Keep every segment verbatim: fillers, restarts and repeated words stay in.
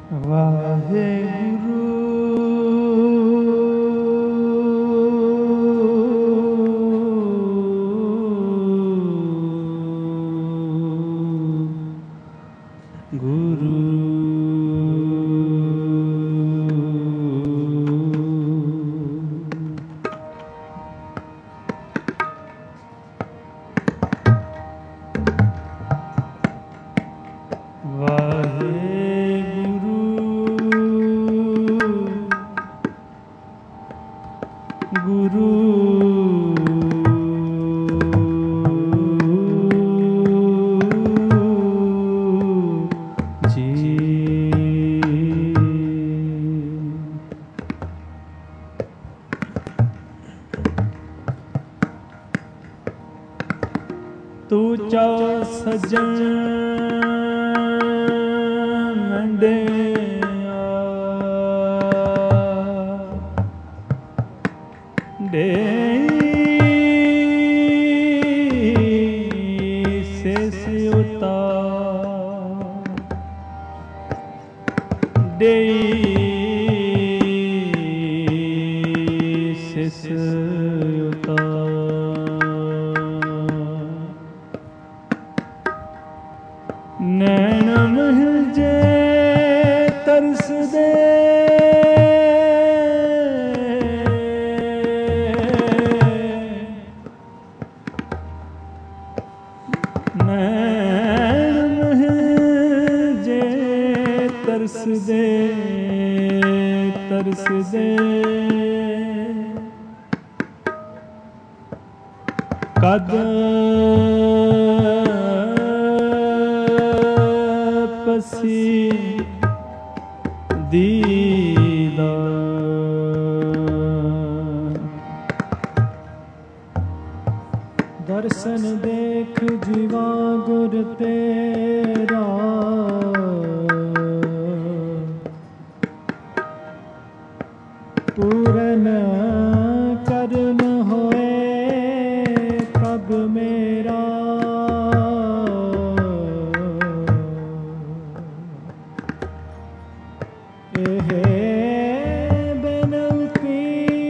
ਵਾਹਿਗੁਰੂ ਗੁਰੂ ਤੂੰ ਚਾ ਸਜਣ ਮੰਡਿਆ ਦੇਈ ਸਿਸ ਉਤਾਰ ਦੇਈ ਸਿਸ ਉਤਾਰ ਨੈਣ ਮਹਿਲ ਜੇ ਤਰਸਦੇ ਨੈਣ ਮਹਿਲ ਜੇ ਤਰਸਦੇ ਤਰਸਦੇ ਕਦ ਪਸੀ ਦੀਦਾਰ ਦਰਸ਼ਨ ਦੇਖ ਜੀਵਾ ਗੁਰ ਤੇਰਾ ਪੂਰਨ ਕਰਨ ਹੋਏ ਪ੍ਰਭ ਮੇਰਾ ਇਹ ਬੇਨਤੀ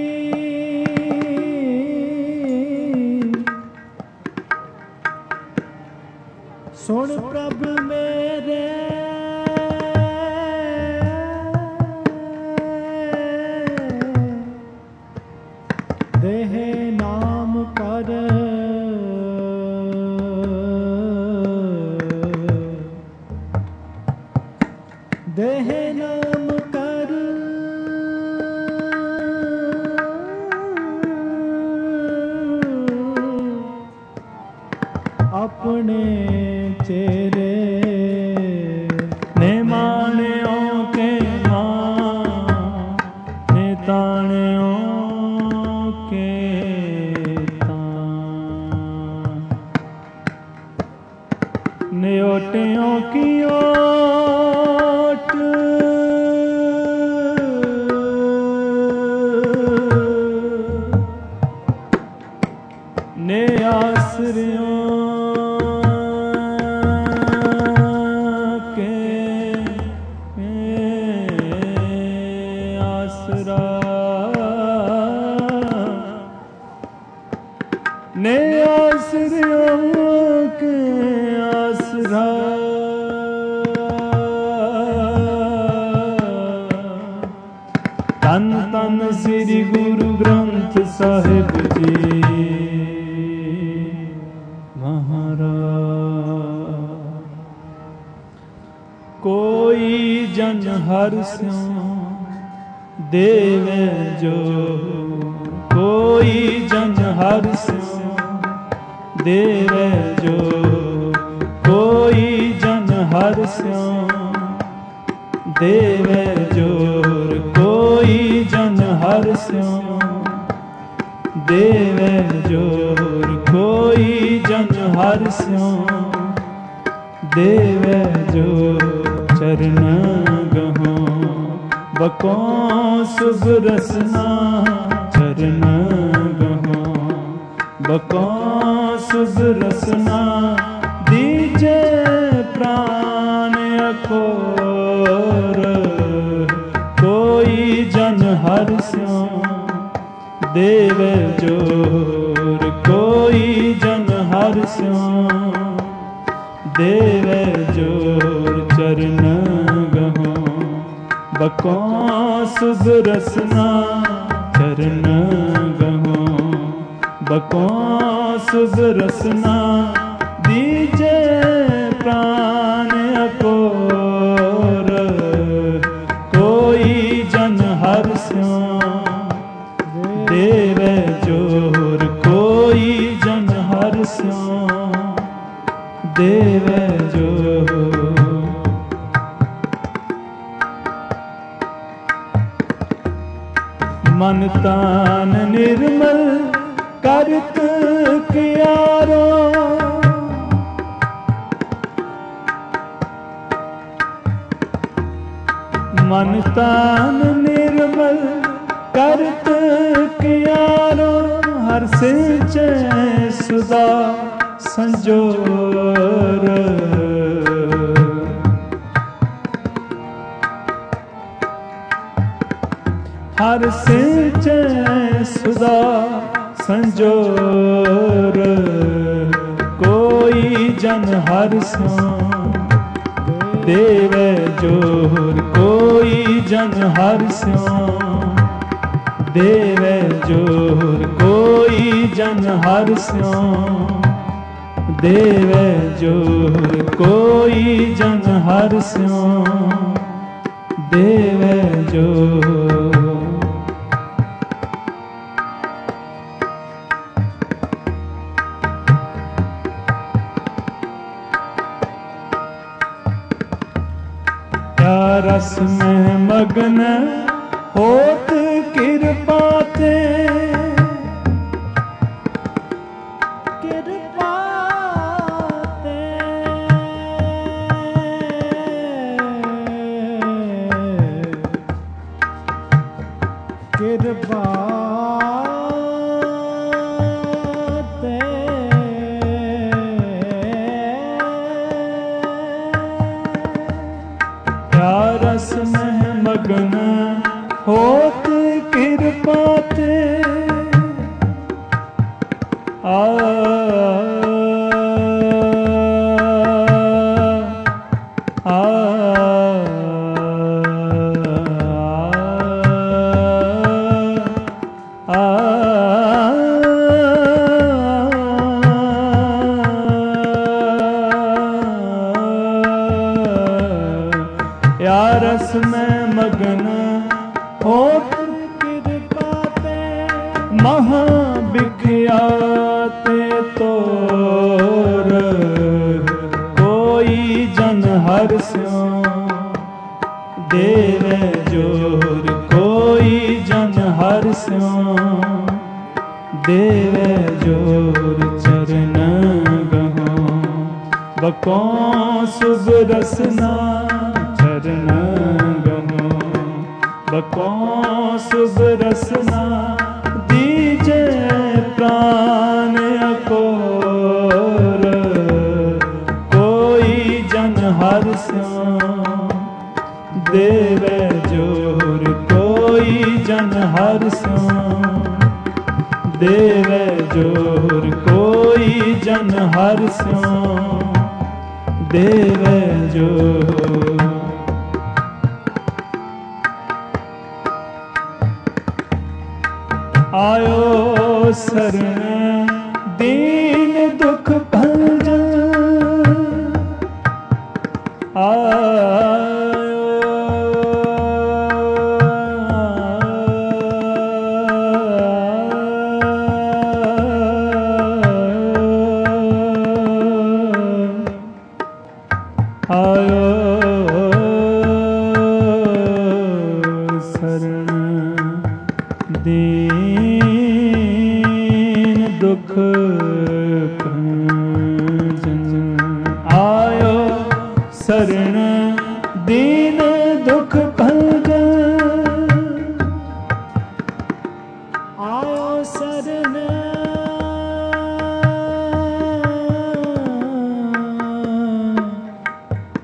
ਸੁਣ ਪ੍ਰਭ ਮੇਰੇ ਦੇਹ ਨਾਮ ਕਰ ਦੇਹ ਨਾਮ ਕਰ ਆਪਣੇ ਚਿਹਰੇ ਨੇ ਮਾਣਿਓ ਕੇ ਮਾਂ ਨੇ ਤਾਣਿਓ ਕੇ ਤਾਂ ਨੇ ਓਟਿਓ ਕੀ ਓਟ ਨੇ ਆਸਰਿਓ ਨੇ ਆਸਰਿਓ ਕੇ ਆਸਰਾ ਤਨ ਤਨ ਸ੍ਰੀ ਗੁਰੂ ਗ੍ਰੰਥ ਸਾਹਿਬ ਜੀ ਮਹਾਰਾਜ ਕੋਈ ਜਨ ਹਰਿ ਸਿਉ ਦੇਵੇ ਜੋ ਕੋਈ ਜਨ ਹਰਿ ਸਿਉ ਦੇਵੇ ਜੋ ਕੋਈ ਜਨ ਹਰਿ ਸਿਉ ਦੇਵੇ ਜੋਰ ਕੋਈ ਜਨ ਹਰਿ ਸਿਉ ਦੇਵੇ ਜੋਰ ਕੋਈ ਜਨ ਹਰਿ ਸਿਉ ਦੇਵੇ ਜੋਰ ਚਰਨ ਗਹੋ ਬਕੋ ਸੁਭ ਰਸਨਾ ਚਰਨ ਗਹੋ ਬਕੋ ਸੁਭ ਰਸਨਾ ਦੀਜੇ ਪ੍ਰਾਨ ਅਖੋਰ हर्ष्यों देवे जोर कोई जन हर्ष्यों देवे जोर चरण गहो बको शुभ रसना चरण गहो बको शुभ रसना दीजे प्राण अकोर कोई जन हर्ष्यों देवे जोर कोई जन हर्ष्यों देवे जोर मन तान निर्मल करत कियारो मन तान निर्मल करत कियारो हर सिंचे सुदा संजोर हर सिंचे सुदा संजोर कोई जन हर्ष्यों देवे जोर कोई जन हर्ष्यों देवे जोर कोई जन हर्ष्यों देवे जोर कोई जन हर्ष्यों देवे जोर रस में मगन होत कृपा ते कृपा ते कृपा रस में मगन होत कृपा ते आ आ या रस में मगन होत कृपा ते महाविख्याते तोर कोई जन हर्ष्यों देवे जोर कोई जन हर्ष्यों देवे जोर चरण गहो बको शुभ रसना चरण गहो बको शुभ रसना दीजे प्राण अकोर कोई जन हर्ष्यों देवे जोर कोई जन हर्ष्यों देवे जोर कोई जन हर्ष्यों देवे जोर आयो शरण दीन दुख भंजन आयो आयो शरण दीन दुख भंजन आयो शरण दीन दुख भंजन आयो शरण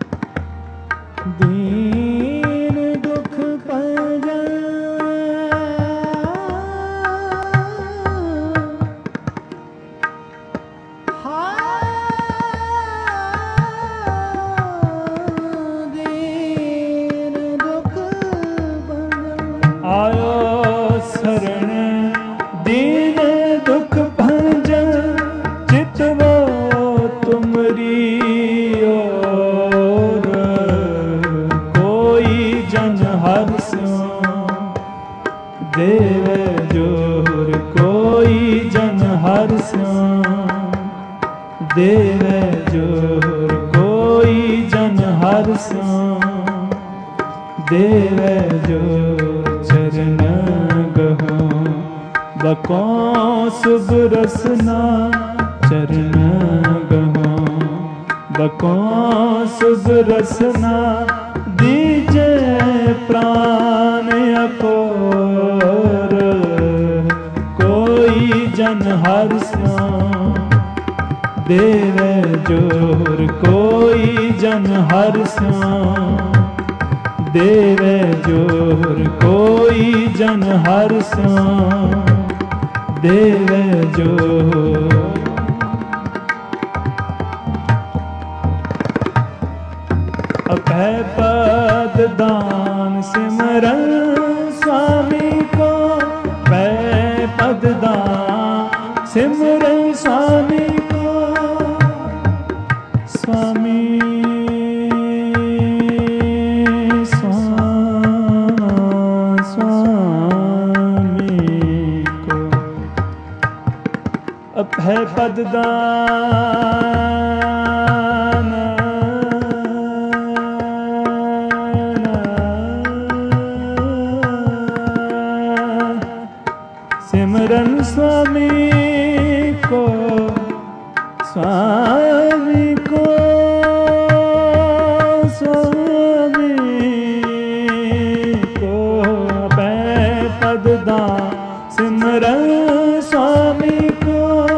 दीन दुख भंजन हर स्यों देवे जोर कोई जन हर स्यों देवे जोर कोई जन हर स्यों देवे जोर चरण गहो बकों शुभ रसना चरण गहो बकों शुभ रसना दीजे प्राण अकोर कोई जन हर स्यों देवे जोर कोई जन हर स्यों देवे जोर कोई जन हर स्यों देवे जोर अभय पद दान सिमरन स्वामी को अभय पद दान सिमरन स्वामी को स्वामी अभय पद दान सिमरन स्वामी को स्वामी को स्वामी को अभय पद दान सिमरन स्वामी को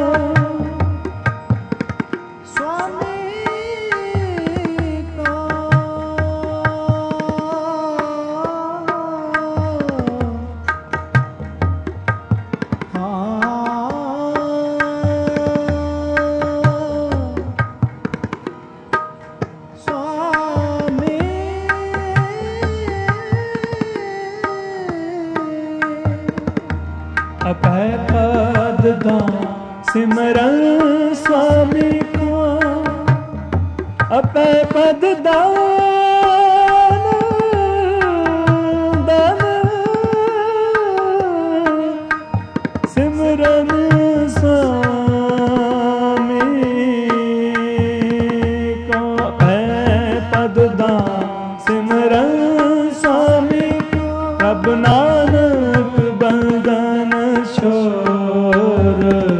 अभय पद दान सिमरन स्वामी को अभय पद दान दान सिमरन स्वामी को अभय पद दान सिमरन स्वामी प्रभ नानक बंदन छोर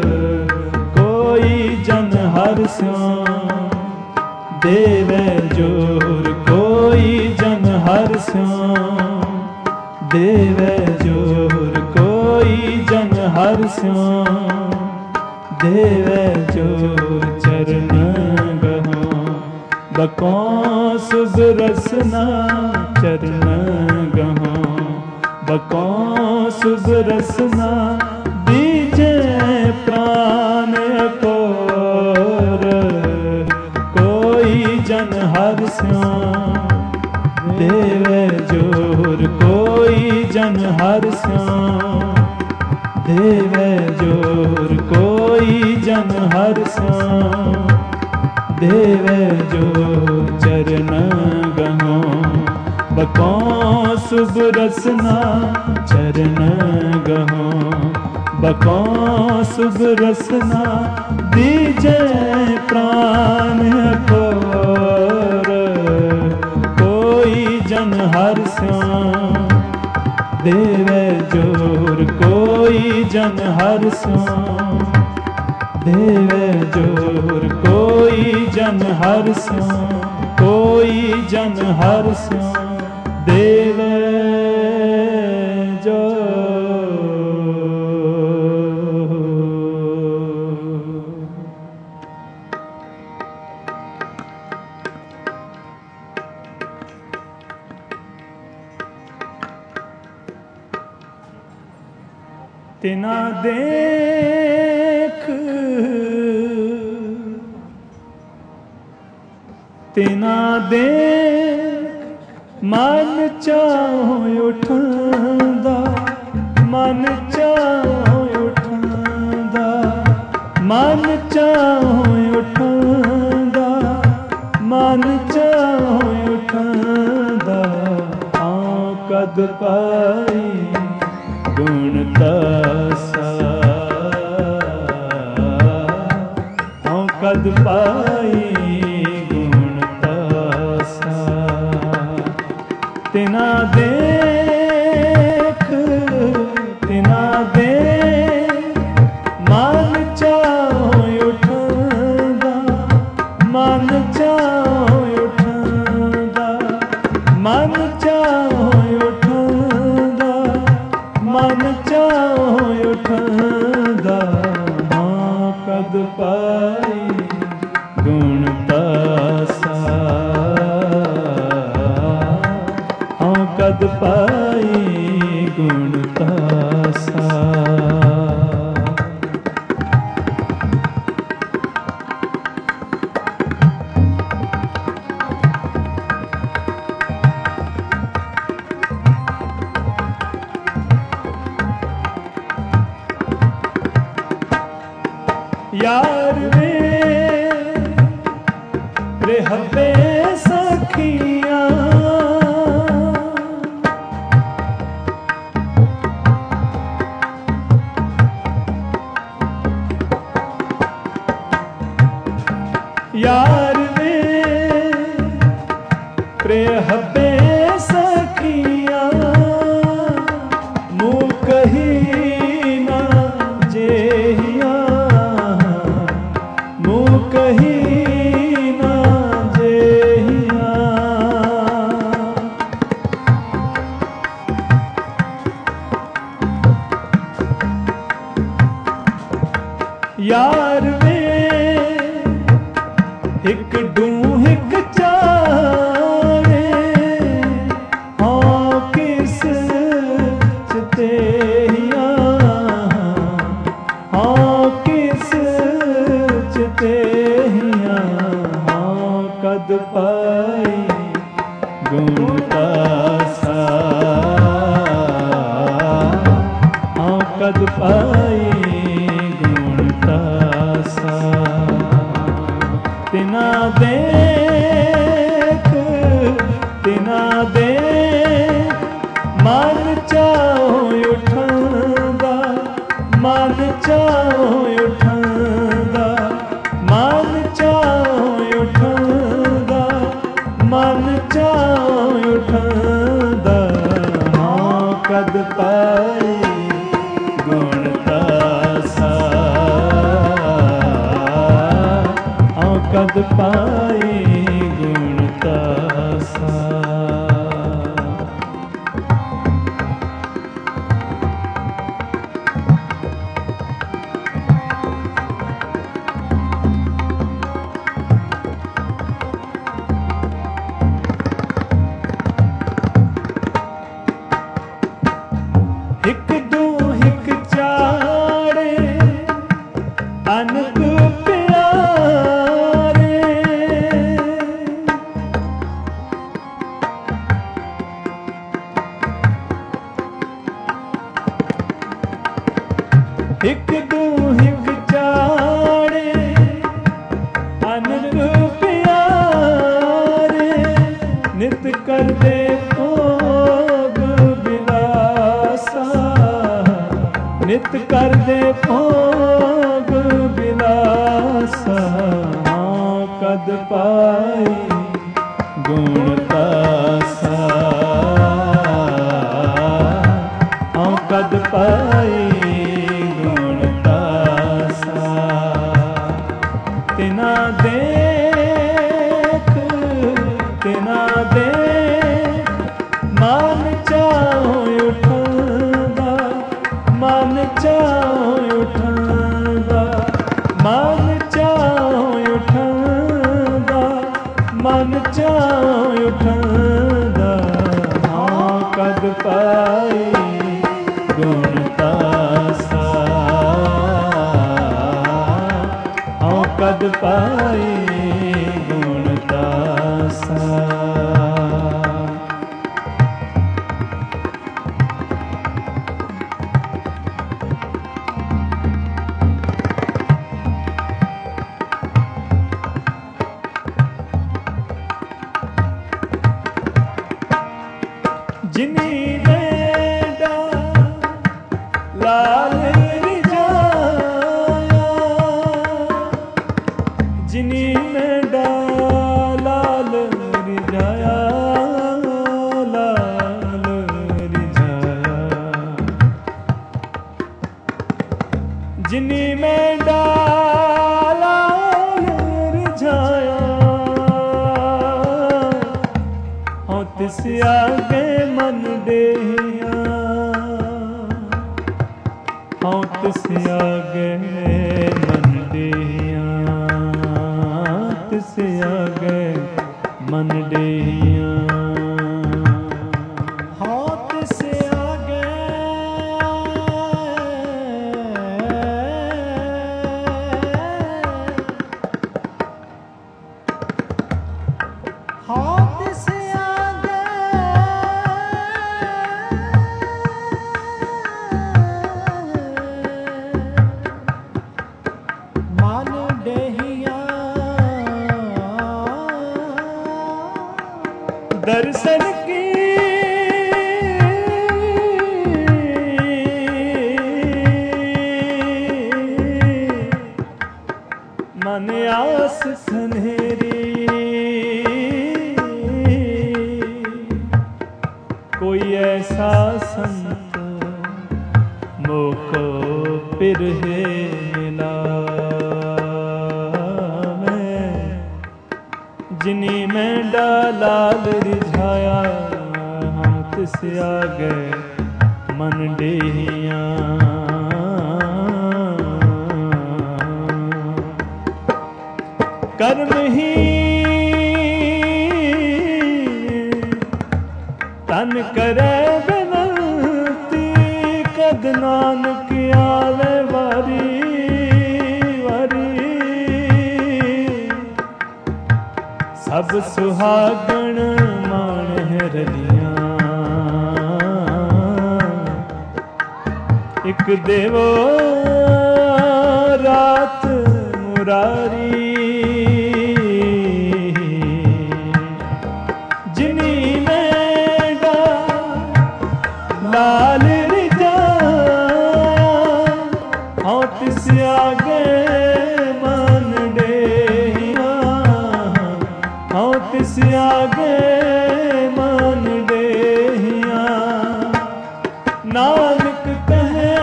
कोई जन हर स्यों देवे जोर कोई जन हर स्यों देवे जोर कोई जन हर स्यों देवे जोर चरण गहो बकों शुभ रसना चरण गहो बकों शुभ रसना दीजे प्राण अकोर कोई जन हर स्यों देवे जोर कोई जन हर स्यों देवे जोर कोई जन हर स्यों देवे जोर चरण गहो बकों शुभ रसना चरण गहो बकों शुभ रसना दीजे प्राण अकोर कोई जन हर स्यों देवे जोर कोई जन हर स्यों देवे जोर कोई जन हर स्यों कोई जन हर स्यों देवे जो तिना देख तिना देख मन चाहो उठंदा मन चाहो उठंदा मन चाहो उठंदा मन चाहो उठंदा आका ਕਦ ਪਾਈ ਗੁਣ ਤਾਸਾ, ਹਉ ਕਦ ਪਾਈ ਗੁਣ ਤਾਸਾ। ਤਿਨਾ ਦੇਖ ਤਿਨਾ ਦੇ ਮਨ ਚਾਹੁ ਉਠਦਾ, ਮਨ ਚਾਹੁ ਉਠਦਾ, ਮਨ ਚਾਹੁ ਉਠਦਾ, ਮਨ ਚਾਹੁ ਉਠਦਾ। ਹਾਂ ਕਦ ਪਾਈ ਗੁਣ ਤਾਸਾ, ਹਾਂ ਕਦ ਪਾਈ ਗੁਣ ਤਾਸਾ। यार वे रहबे सखिया, यार वे रहबे सखिया, मुँह कही ना जेहिया, मुँह कही ना जेहिया। यार वे हिक डूं हिक चारे, हाँ किस चितेहिया, हाँ किस चितेहिया। हाँ कद पाई गुण तासा, हाँ कद पाई गुण तासा। तिना देख तिना दे मन चाहो उठदा, मन चाहो उठदा, मन चाहो उठदा, मन चाहो उठदा। हाँ कद पाई गुण तासा, हाँ कद पाई गुण तासा। हिक दू हिक चाड़े अनक प्यारे, हिक दू हिक चाड़े अनक प्यारे। नित कर दे भोग बिलासा, नित कर दे भोग बिलासा। हाँ कद पाई गुण तासा, हाँ कद पाई गुण तासा। तिना देख तिना दे मन चाहो उठदा, मन चाहो उठदा, मन चाहो उठदा, मन चाहो उठदा। हाँ कद पाई गुण तासा, हाँ कद पाई गुण तासा। जिनी बेड़ा लाल रिझाया, जिनी बेड़ा लाल रिझाया, लाल रिझाया, जिनी बेड़ा लाल रिझाया, हों तिस आगे मन देहिया, हों तिस आगे मन देहिया, तिस आगे मन देहिया, हों तिस आगे हों तिस आगे मन देहिया, दर्शन की मन आस सन्हेरी, कोई ऐसा संत मोको पिरहे मिला, मैं जिनी में डालाल रिझाया, हम तिस आगे मन देहिया, कर्म ही तन करे बिनती, कद नानक आवे वारी वारी, सब सुहागण मान है रलियां, एक देवो रात मुरारी, जिनी बेड़ा लाल रिझाया, हों तिस आगे मन देहिया, हों तिस आगे मन देहिया, नानक कहे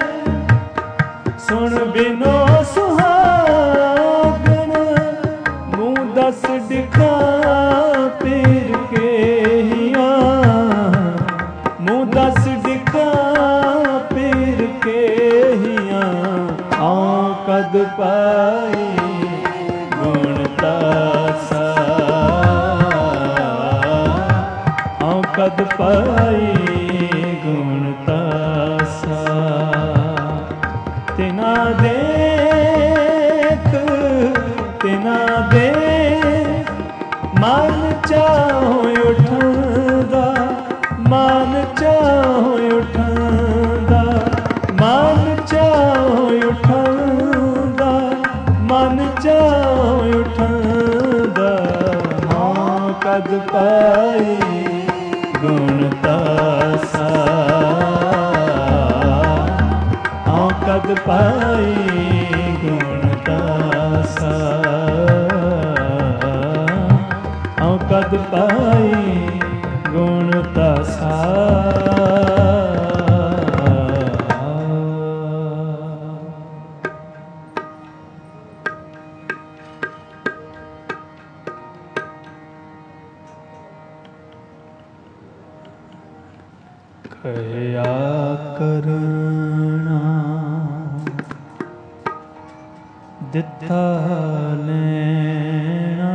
सुन बिनो सुहागन, मुँह दस दिखा पीर के हिया, मुँह दस दिखा पीर के हिया, आँ कद पाई गुण तासा, आँ कद पाई गुण तासा, तिना देख तिना देख मन चाहो उठंदा, मन चाहो उठंदा, मन चाहो उठंदा, मन चाहो उठंदा, हाँ कद पाई गुण तासा, हाँ कद पाई गुण तासा, हाँ कद पाई गुण तासा। कया करना दिता लेना,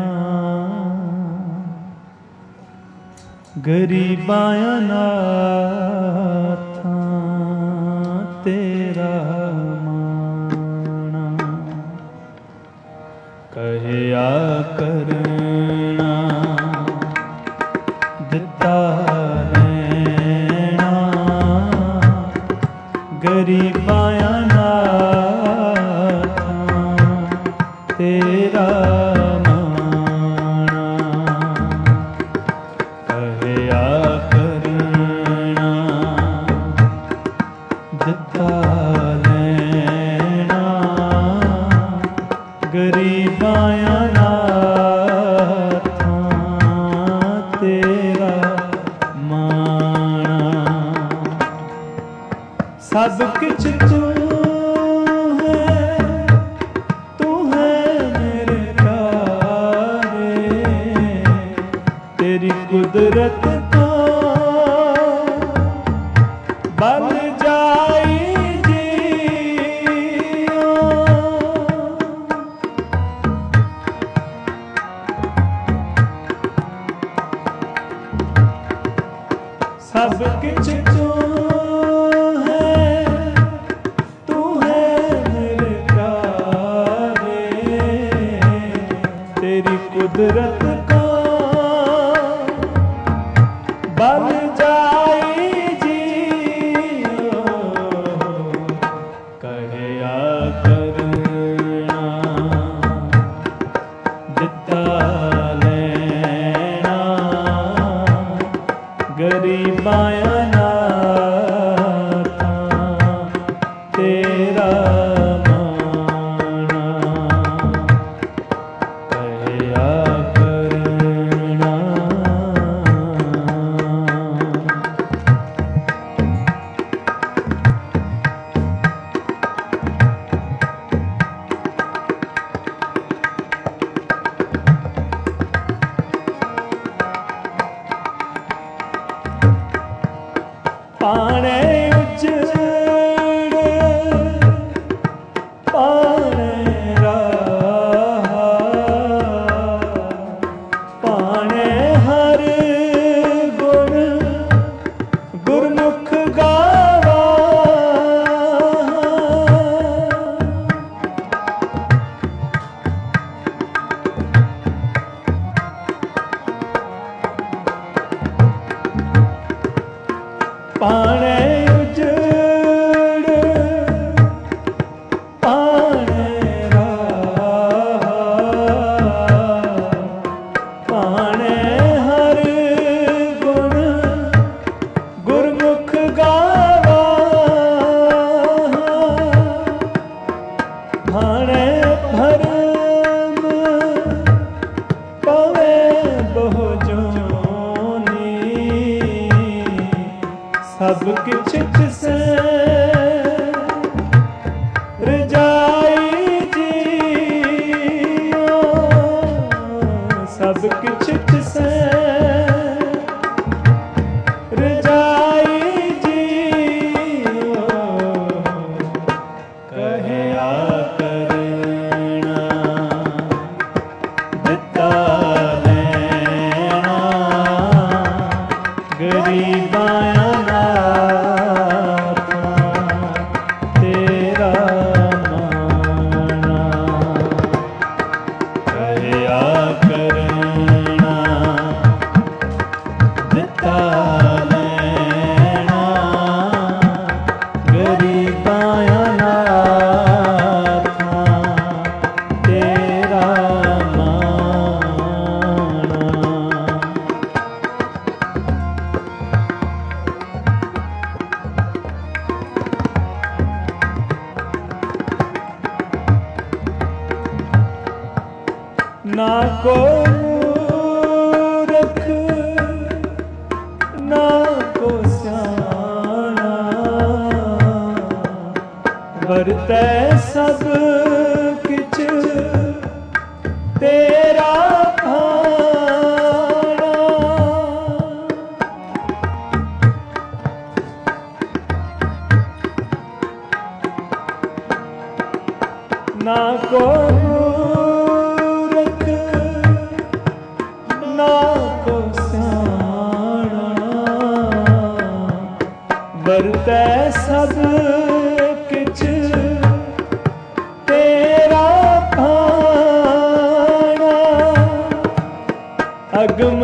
गरीबाया नाथा तेरा माना, कया करना दिता लेना, गरीबाया नाथा तेरा माना, कहया करना सब किछ तू है, तू है मेरे प्यारे, तेरी कुदरत का बल जाई जियो। सब किछ तू कुदरत का बल जाई जियो। कहया करना दिता लेना, गरीबाया नाथा तेरा पाणे उजड़ पाणे राह, पाणे हर गुण गुरमुख गावा। पाणे उजड़ पाणे राह, पाणे हर गुण गुरमुख गावा। भाणे भरम पवे बहु जोनी, सब किछ तिसै रजाई जियो। सब किछ तिसै रजाई जियो। कहया करना दिता लेना, गरीबाया ना को मूरख ना को स्याणा, वरतै सब किछ तेरा भाणा। ना को ना को स्याणा, वरतै सब किछ तेरा भाणा। अगम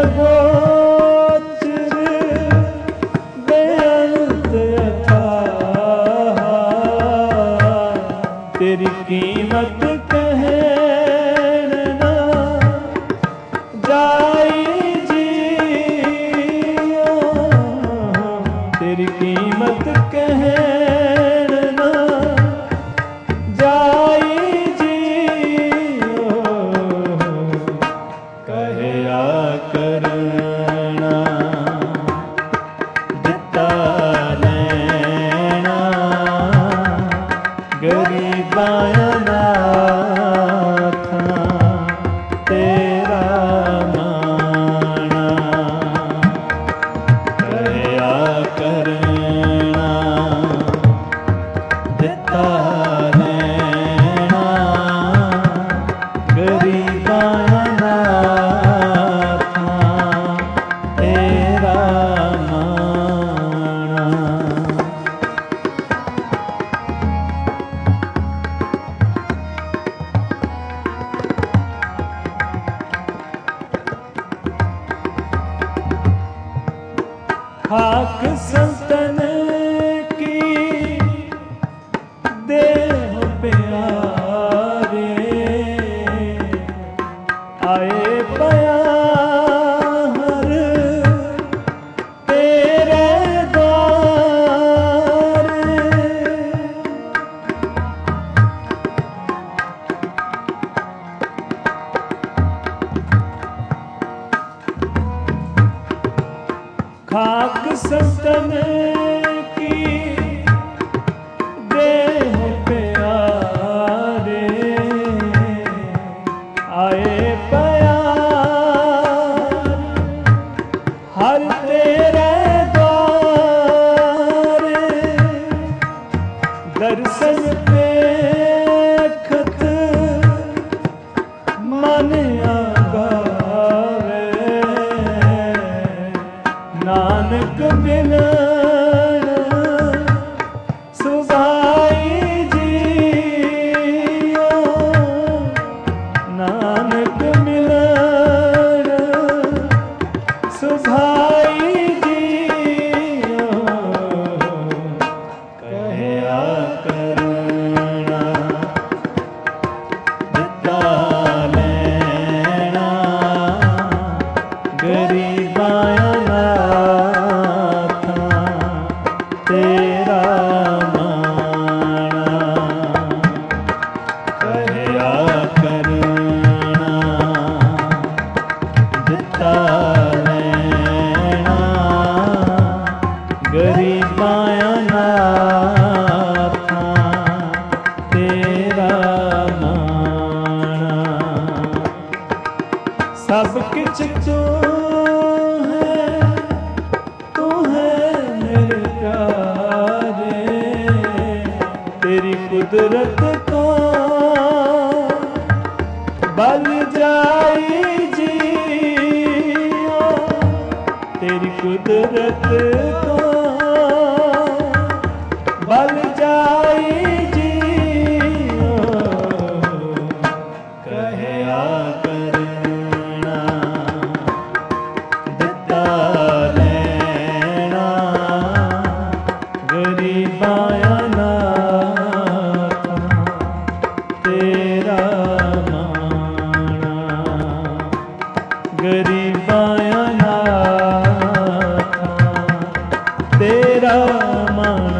अगोचर बेअंत अथाह, तेरी कीमत कहन ना जाई जियो। तेरी कीमत कहन ना जाई जियो। कहया कर खाक संतन की देह प्यारे आए प्यार तेरे द्वारे। खाक संतन की देह प्यारे आए प्यार हर तेरे द्वारे। दर्शन देखत मन आगावे नानक मिलन सुभाई जियो। नानक मिलन सुभाई जियो। कहया करना दिता लेना गरीबां नाथा तेरा माना। कहया करना दिता लेना गरीबां नाथा तेरा माना। सब किछ तू है तू है मेरे प्यारे। तेरी कुदरत को बल जाई जियो। तेरी कुदरत को बल जाई जियो। कहया करना दिता लेना गरीबां नाथा तेरा माना। गरीबां नाथा तेरा माना।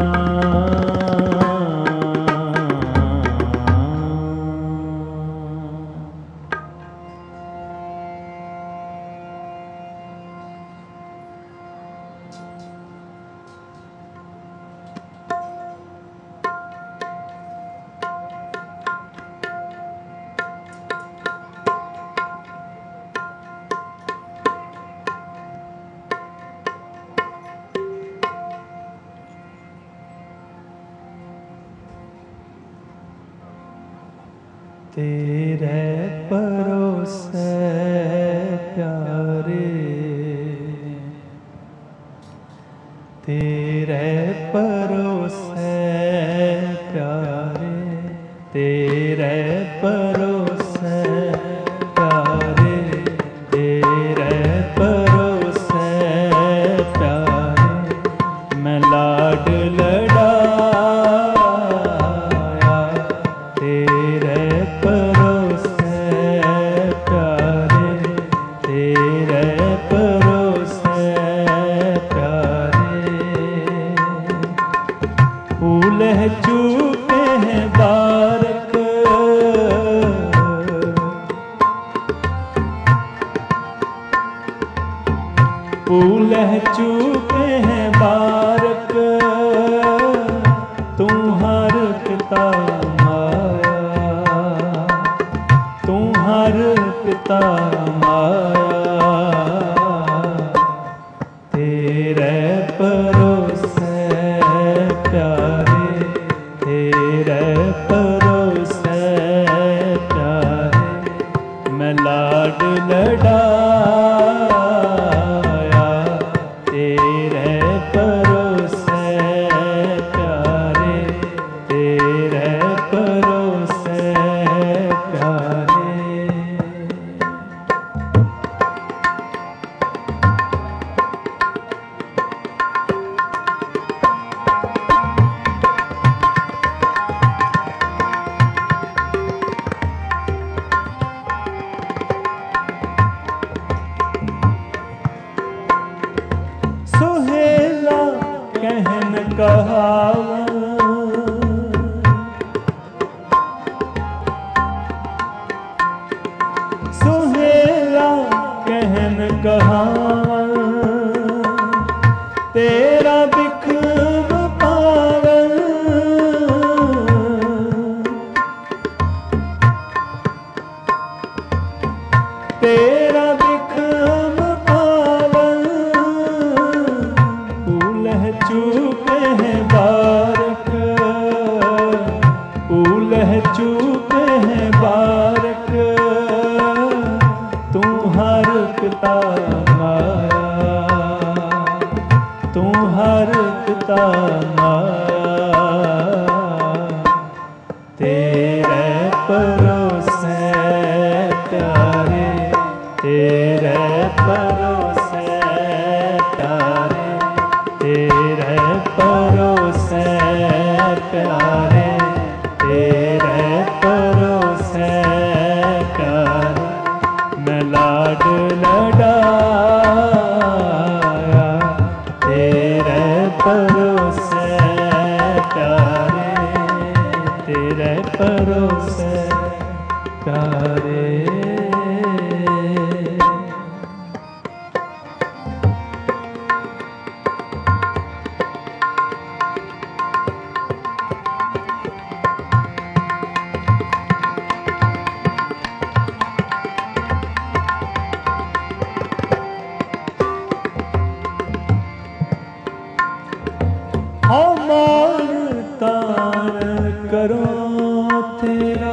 तेरे परोसे प्यारे तेरे परोसे प्यारे तेरे परोसे प्यारे तेरे परोसे प्यारे। मैं लाड लड़ाया तेरे परोसे प्यारे तेरे परोसे प्यारे। फूल है चूके हैं बारक फूल है चूके हैं बारक। तू हर पिता माया तू हर पिता माया। तेरे परोसे प्यारे तेरे परोसे प्यारे। मैं लाड लड़ाया तेरे पर कहन कहावा, सुहेला कहन कहावा, तेरा बिखम पावन, तेरा बिखम पावन, उलह चूके हैं बारक, उलह चूके हैं बारक, तू हर पिता माया, तू हर पिता माया, तेरे परोसे प्यारे, तेरे परोसे प्यारे, तेरे परोसे प्यारे, तेरे परोसे प्यारे, मैं लाड लडाया, तेरे परोसे प्यारे, तेरे परोसे प्यारे। मान तान करो तेरा,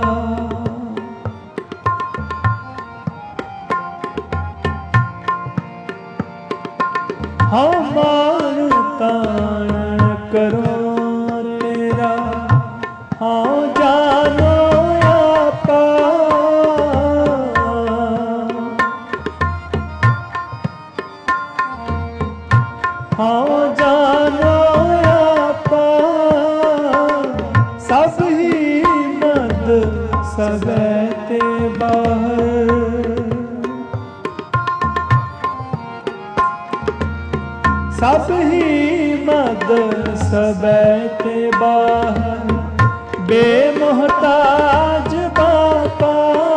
हाँ मान तान करो तेरा, हाँ जानो आपा, हाँ जानो सब ही मद सबैते बाहर, सब ही मद सबैते बाहर, बेमोहताज बापा,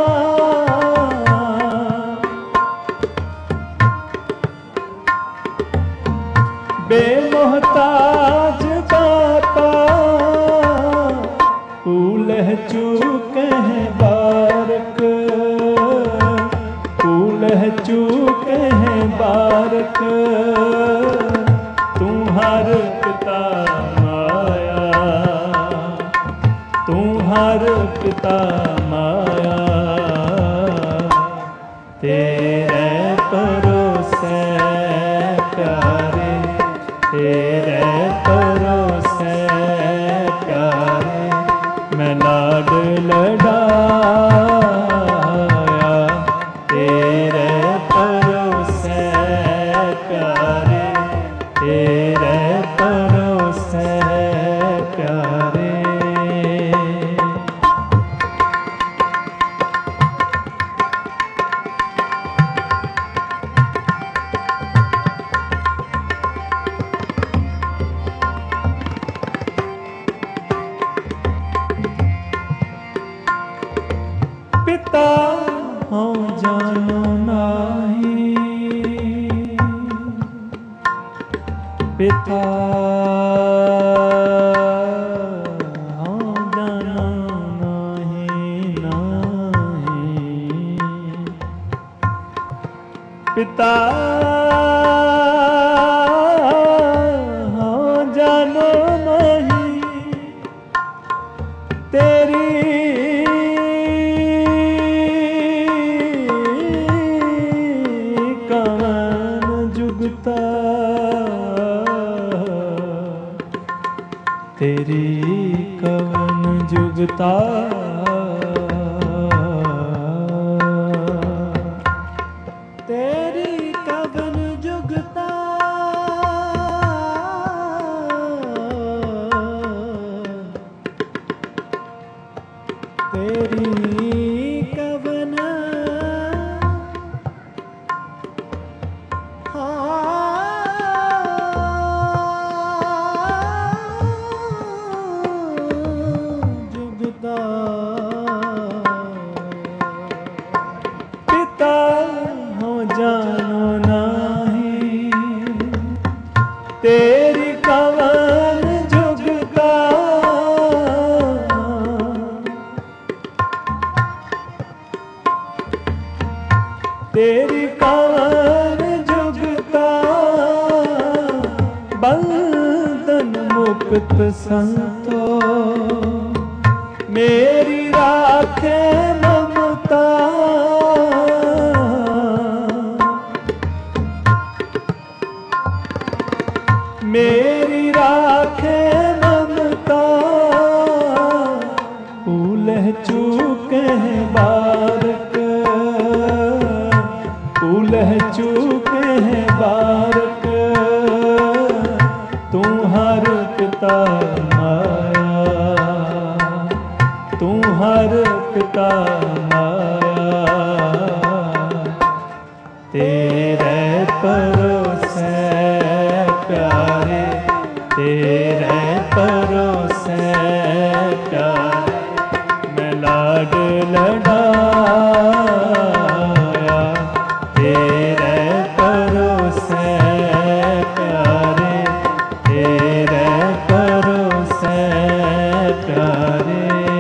बेमोहताज बापा, उलह चूके हैं बारक, उलह चूके हैं बारक, तू हर पिता माया, तू हर पिता माया, तेरे परोसे प्यारे, तेरे परोसे प्यारे, मैं लाड लडाया, तेरे परोसे प्यारे, तेरे परोसे प्यारे। पिता हो जानो नाही, पिता हो जानो नाही, नाही पिता हो जानो नहीं, तेरी तेरी कवन जुगता, तेरी कवन जुगता, तेरी कवन हाँ तेरी कवन जुगता तेरी कवन जुगता बंधन मुक्त संतो मेरी राखे ममता मेरी राखे ममता उलह चूके हैं बारक उलह चूके हैं बारक तू हर पिता माया तू हर पिता माया तेरे परोसे प्यारे तेरे परोसे प्यारे मैं लाड लड़ाया तेरे परोसे प्यारे तेरे परोसे प्यारे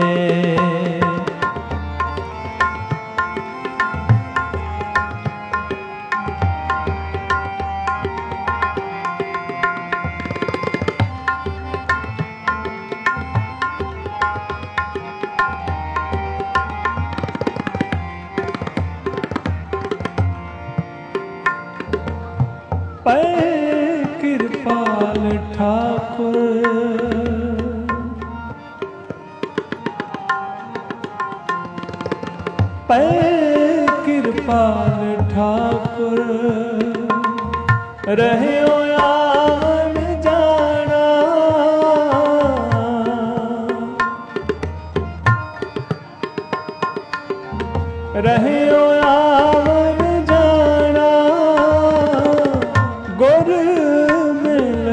पै कृपाल ठाकुर पै कृपाल ठाकुर रहे आवन जाना रहे आवन जाना गुर मिल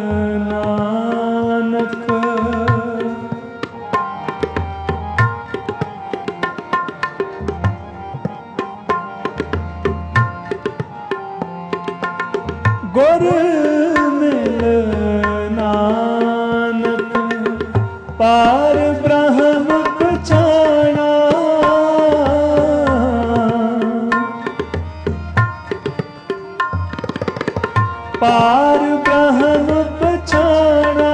नानक गुर मिल नानक पार ब्रह्म पछाना पार ब्रह्म पछाना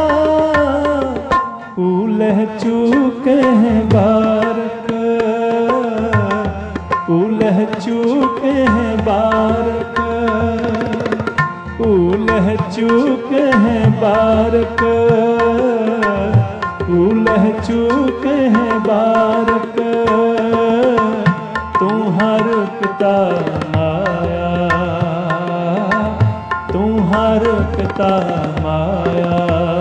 उलह चूके हैं बारक उलह चूके हैं बारक उलह चूके हैं बारक उलह चूके हैं बारक तू हर पिता माया तू हर पिता माया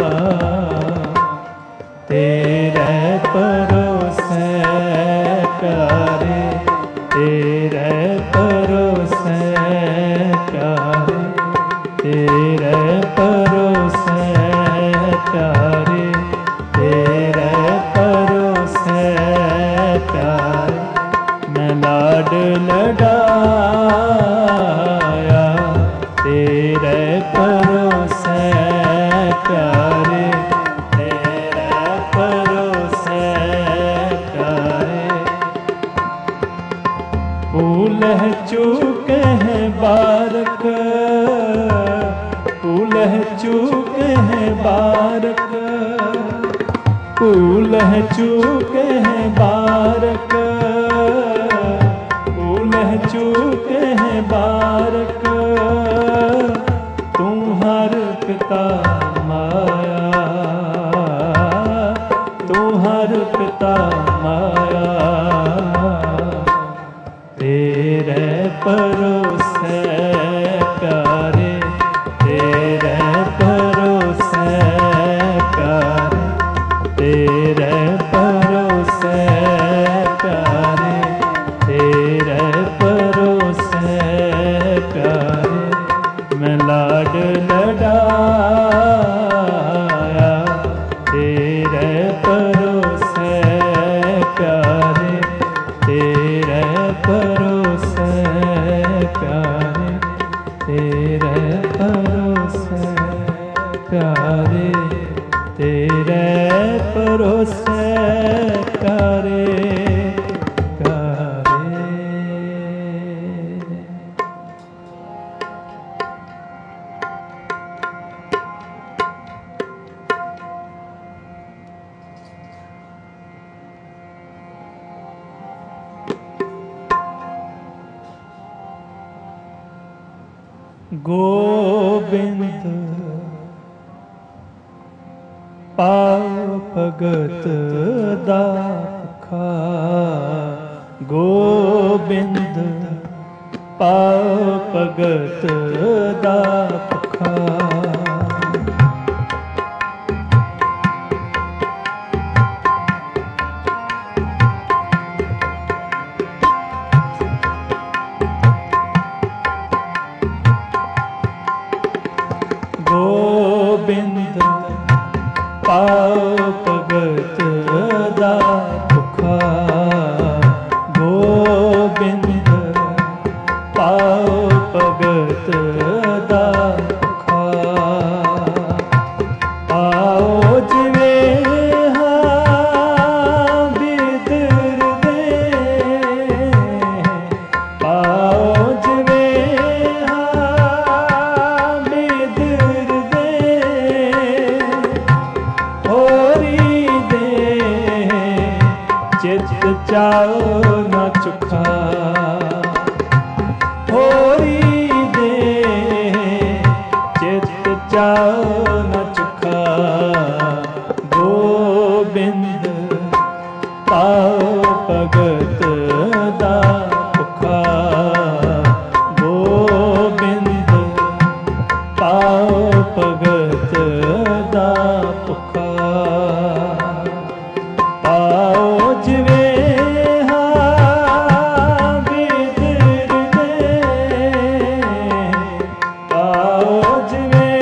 तेरे परोसे प्यारे तेरे परोसे प्यारे तेरे परोसे प्यारे तेरे परोसे प्यारे मैं लाड लड़ाया तेरे परोसे प्यारे तेरे परोसे प्यारे उलह चूके हैं बारक उलह चूके हैं बारक उलह चूके हैं बारक उलह चूके हैं बारक तू हर पिता माया तू हर पिता माया तेरे परोसे प्यारे तेरे परोसे प्यारे तेरे परोसे प्यारे तेरे परोसे प्यारे मैं लाड लड़ा प्यारे तेरे परोसे प्यारे प्यारे। गोबिंद पाव भगत दाखा, गोबिंद पाव भगत दाखा। गोबिंद पाव भगत दाखा, गोबिंद पाव भगत दाखा। आओ जिवे हाँ बिदर दे, आओ जिवे हाँ बिदर दे, होरी दे चित चाओ न चुका, होरी दे चित चाओ न चुका। गोबिंद पाओ भगत दाखा, गोबिंद पाओ भगत दाखा। आओ जिवे हाँ बिदर दे, आओ जिवे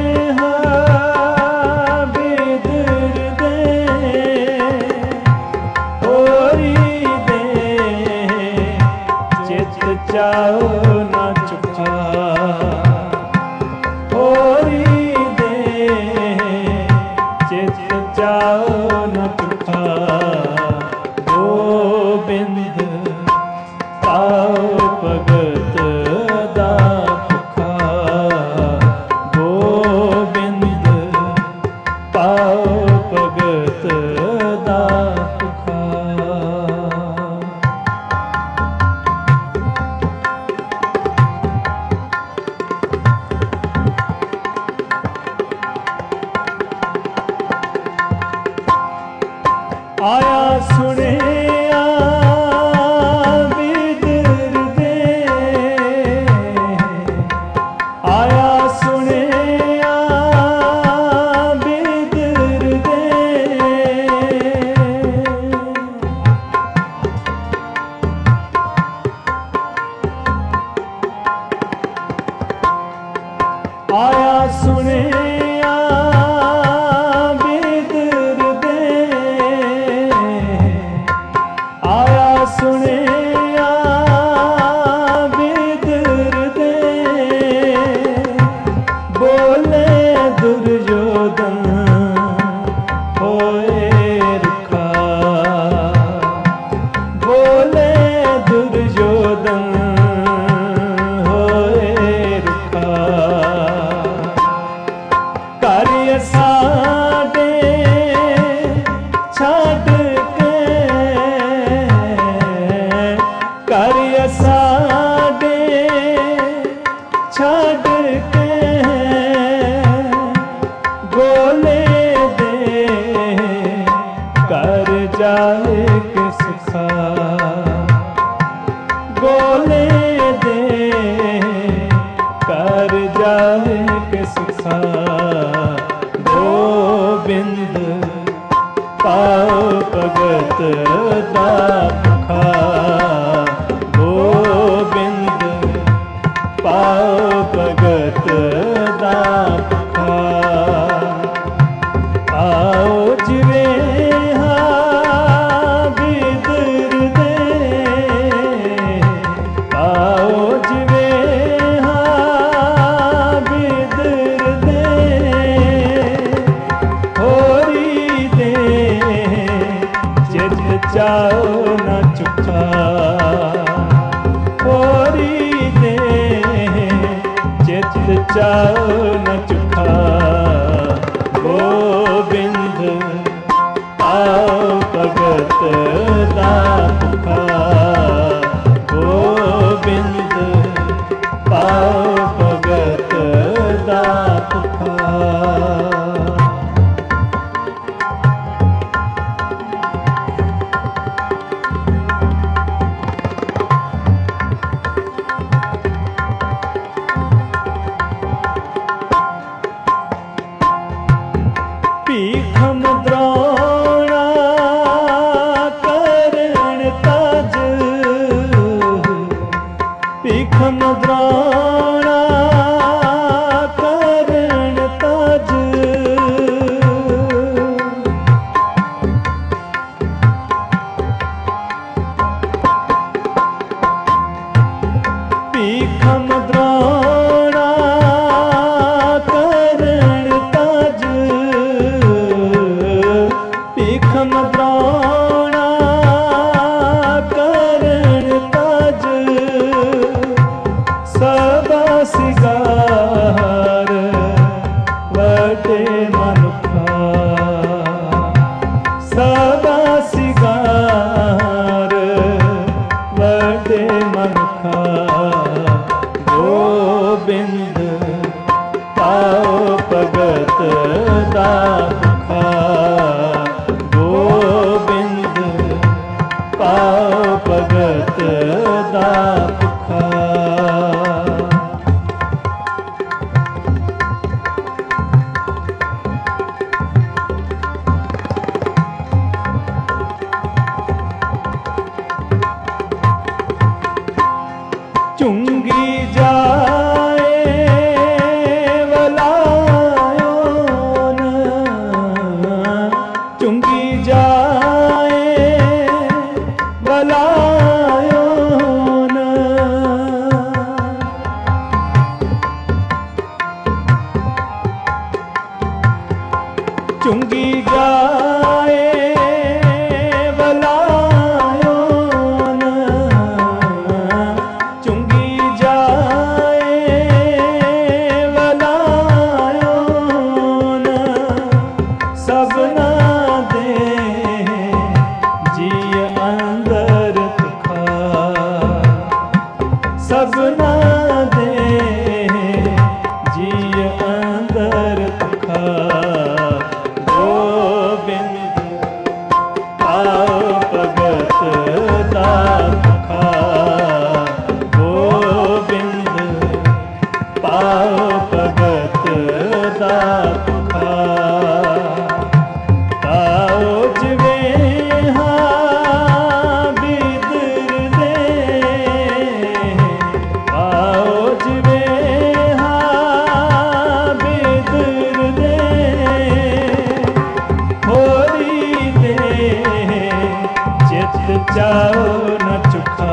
हाँ बिदर दे, होरी दे चित चाओ न चुका, होरी दे चित चाओ न चुका। गोबिंद पाओ भगत दाखा, गोबिंद पाओ भगत दाखा। आया सुने बिदर दे, आया सुने बिदर दे, आया सुने बिदर दे, आया सुने बिदर दे। बोले दुर्योधन होए रुखा, बोले दुर्योधन होए रुखा। कार्य साडे छड़ के, कार्य साडे छड़ के, गोले दे कर जाए के सुखा, गोले दे कर जाए के सुखा। गोबिंद पाओ भगत दाखा, गोबिंद पाओ भगत दाखा। आओ जिवे हाँ बिदर दे, आओ जिवे हाँ बिदर दे, न चुखा गोबिंद पाओ भगत दा भुखा गोबिंद पाओ भगत दा भुखा। भीखम द्रोणा करण तज भीखम द्रोणा करण तज भीखम द्रोणा करण तज भीखम द्रोणा करण तज सदा सिगार वटे मनुखा सदा सिगार वटे मनुखा गोबिंद पाओ भगत दा भुखा गोबिंद पाओ भगत दा भुखा। चुंगी जाए वलायो न चुंगी जाए वलायो न चुंगी जाए वलायो न चुंगी जाए वलायो न सबना दे जी अंदर तुखा सबना दे जी अंदर तुखा गोबिंद पाओ भगत दा भुखा गोबिंद पाओ भगत दा भुखा। पाओ जिवे हाँ बिदर दे पाओ जिवे हाँ बिदर दे होरी दे चित चाओ न चुखा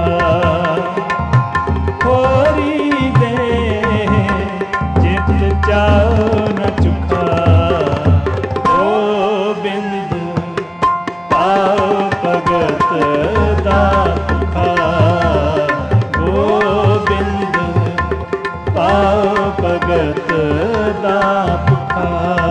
होरी दे चित चाओ न चुखा गोबिंद पाओ भगत दा भुखा गोबिंद पाओ भगत दा भुखा।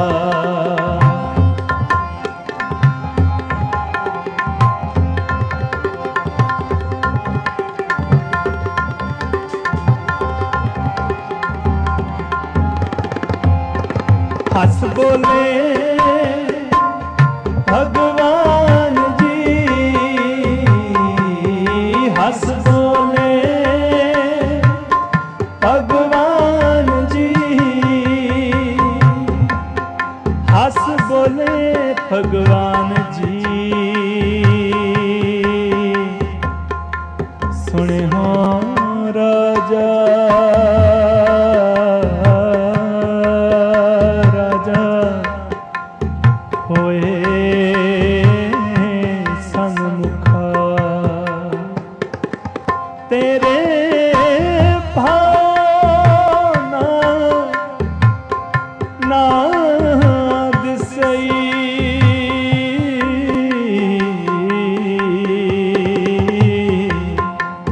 हंस बोले भगवान जी हंस बोले भगवान जी हंस बोले भगवान जी सुने हो राजा तेरे भाना नाद सई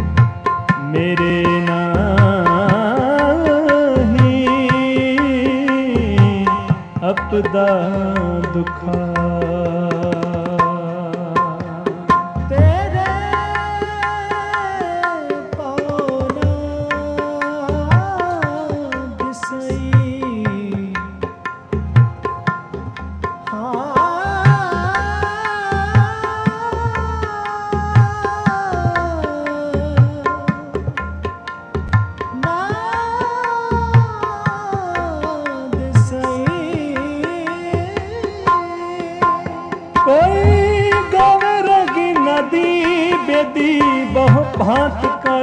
मेरे नाही ਆਪਦਾ ਦੁਖਾ। ਤੇਰੇ ਪਾਉਣਾ ਦਿਸਈ ਬਹੁ ਭਾਂਤ ਕਰ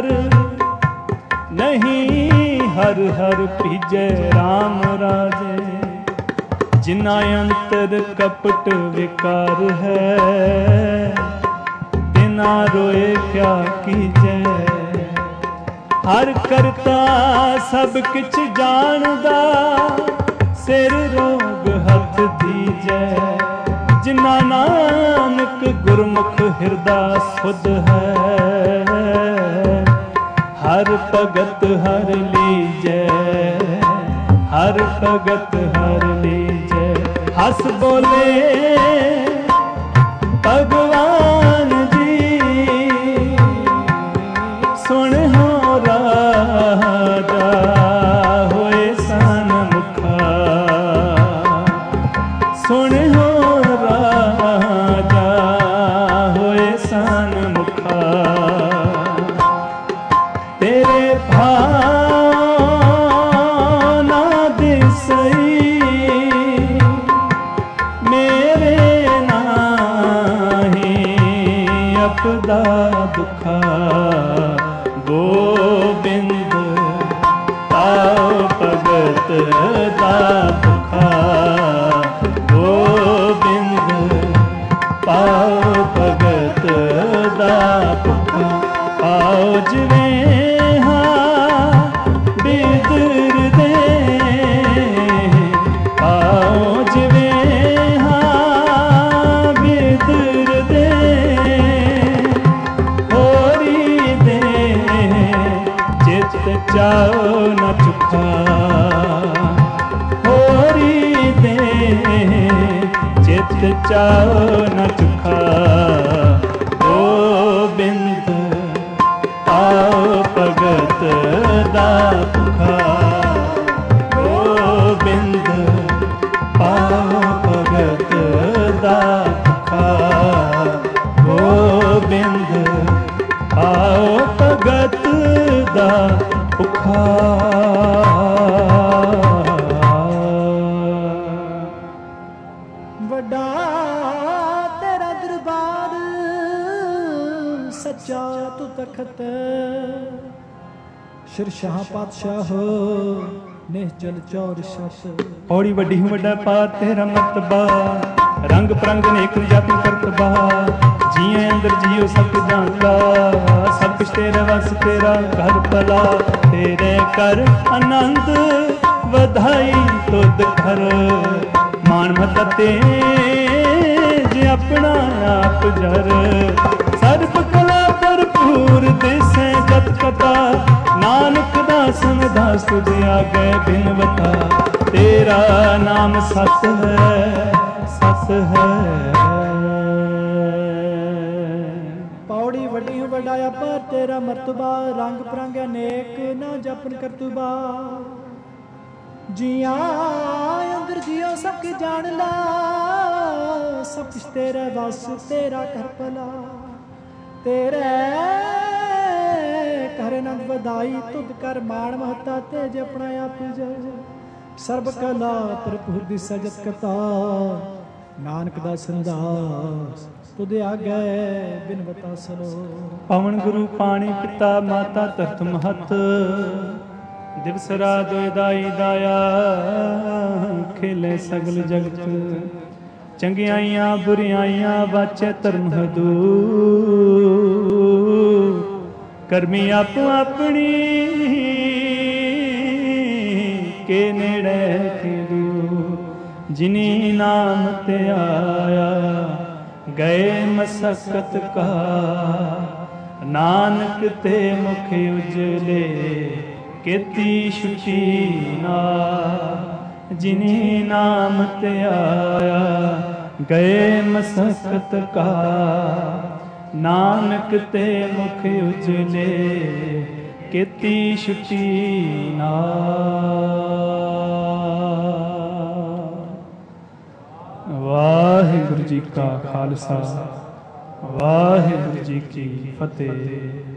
ਨਹੀਂ ਹਰ ਹਰ ਭੀਜੈ ਰਾਮ ਰਾਜੇ। ਜਿਨਾ ਅੰਤਰ ਕਪਟ ਵਿਕਾਰ ਹੈ ਤਿਨਾ ਰੋਏ ਕਿਆ ਕੀਜੈ। ਹਰ ਕਰਤਾ ਸਭ ਕਿਛ ਜਾਣਦਾ ਸਿਰ ਰੋਗ ਹੱਥ ਦੀਜੈ। ਜਿਨਾ ਨਾਨਕ ਗੁਰਮੁਖ ਹਿਰਦਾ ਸੁਧ ਹੈ ਹਰ ਭਗਤ ਹਰ ਲੀਜੈ। ਹਰ ਭਗਤ ਹਰ ਲੀਜੈ। ਹੱਸ ਬੋਲੇ ਭਗਵਾਨ ਜੀ ਸੁਣ ਹੋ ਰਾਜਾ ਹੋਏ ਸਨਮੁਖਾ। ਸੁਣ ਹੋ ਰਾਜਾ ਹੋਏ ਸਨਮੁਖਾ। ਤੇਰੇ ਭਾਉ ਨਾ ਦਿਸਈ ਮੇਰੇ ਨਾਹੀ ਆਪਦਾ ਦੁਖਾ। ਗੋਬਿੰਦ ਤਾਉ ਭਗਤ ਦਾ ਦੁਖਾ। ਗੋਬਿੰਦ ਪਾਉ ਭਗਤ ਦਾ ਦੁਖਾ। ਪਾਉ ਜਿਵੇਂ ਹਾਂ ਬਿਦਰ ਦੇ ਪਾਉ ਜਿਵੇਂ ਹਾਂ ਬਿਦਰ ਦੇ ਹੋਰੀ ਦੇ ਚਿਤ ਚਾਉ ਨ ਚੁਖਾ। ਹੋਰੀ ਦੇ ਚਿਤ ਚਾਉ ਨ ਚੁਖਾ। ਗੋਬਿੰਦ ਪਾਉ ਭਗਤ ਦਾ ਭੁਖਾ। ਗੋਬਿੰਦ ਪਾਉ ਭਗਤ ਦਾ ਭੁਖਾ। ਗੋਬਿੰਦ ਪਾਉ ਭਗਤ ਦਾ ਭੁਖਾ। ਵੱਡਾ ਤੇਰਾ ਦਰਬਾਰ ਸੱਚਾ ਤੂੰ ਤਖਤ। ਸ਼ਿਰਸ਼ਾਹ ਪਾਤਸ਼ਾਹ ਨਿਹਚਲ ਚੌਰ ਛਤ। ਔੜੀ ਵੱਡੀ ਵੱਡਾ ਪਾ ਤੇਰਾ ਮਰਤਬਾ। ਰੰਗ ਪ੍ਰੰਗ ਨੇਕ ਜਾਤੀ ਕਰਤਬਾ। ਜੀਏ ਅੰਦਰ ਜੀਓ ਸਭ ਜਾਣਦਾ। ਸਭ ਕੁਛ ਤੇਰੇ ਵਸ ਤੇਰਾ ਘਰ ਭਲਾ। ਤੇਰੇ ਕਰ ਆਨੰਦ ਵਧਾਈ ਤੁਧ ਘਰ। ਮਾਣ ਮਤ ਤੇਜ ਆਪਣਾ ਆਪ ਜਰ। ਸਰਬ ਕਲਾ ਭਰਪੂਰ ਦਿਸੈ ਜਤ ਕਥਾ। ਨਾਨਕ ਦਾਸਨ ਦਾਸ ਤੁਧ ਆਗੇ ਬਿਨਵਤਾ। ਤੇਰਾ ਨਾਮ ਸਤ ਹੈ ਸਤ ਹੈ। ਪੌੜੀ ਵੱਡੀ ਵੱਡਾਇਆ ਪਰ ਤੇਰਾ ਮਰਤਬਾ। ਰੰਗ ਪ੍ਰੰਗ ਅਨੇਕ ਨਾ ਜਪਨ ਕਰਤੂਬਾ। ਜੀਆਂ ਅੰਦਰ ਜਿਉ ਸਭ ਕੀ ਜਾਣ ਲਾ। ਸਭ ਕੁਛ ਤੇਰੇ ਵਸ ਤੇਰਾ ਘਰ ਭਲਾ। ਤੇਰੇ ਘਰ ਆਨੰਦ ਵਧਾਈ ਤੁਧ ਕਰ। ਮਾਣ ਮਹਤਾ ਤੇਜ ਆਪਣਾ ਆਪ ਜੈ। ਸਰਬ ਕਲਾ ਭਰਪੂਰ ਦੀ ਸਜਤ ਕਥਾ। ਨਾਨਕ ਦਾ ਸੰਦਾਸ ਤੁਧ ਆਗੇ ਬਿਨਵਤਾ ਸੁਨੋ। ਪਵਨ ਗੁਰੂ ਪਾਣੀ ਪਿਤਾ ਮਾਤਾ ਧਰਤ ਮਹਤ। ਦਿਵਸ ਰਾਤ ਦਾਈ ਦਾਇਆ ਖੇਲੇ ਸਗਲ ਜਗਤ। ਚੰਗਿਆਈਆਂ ਬੁਰਿਆਈਆਂ ਵਾਚੈ ਧਰਮ ਹਦੂ। ਕਰਮੀ ਆਪੋ ਆਪਣੀ ਕੇ ਨੇੜੇ ਖੇਦੂ। ਜਿਨੀ ਨਾਮ ਤੇ ਆਇਆ ਗਏ ਮਸਕਤ ਕਾ। ਨਾਨਕ ਤੇ ਮੁਖ ਉਜਲੇ ਕੀਤੀ ਛੁਟੀ ਨਾ। ਜਿਨੀ ਨਾਮ ਤੇ ਆਇਆ ਗਏ ਮਸਕਤ ਕਾ ਨਾਨਕ ਤੇ ਮੁਖ ਉਜਲੇ ਕੀਤੀ ਛੁੱਟੀ ਨਾ। ਵਾਹਿਗੁਰੂ ਜੀ ਕਾ ਖਾਲਸਾ ਵਾਹਿਗੁਰੂ ਜੀ ਕੀ ਫਤਿਹ।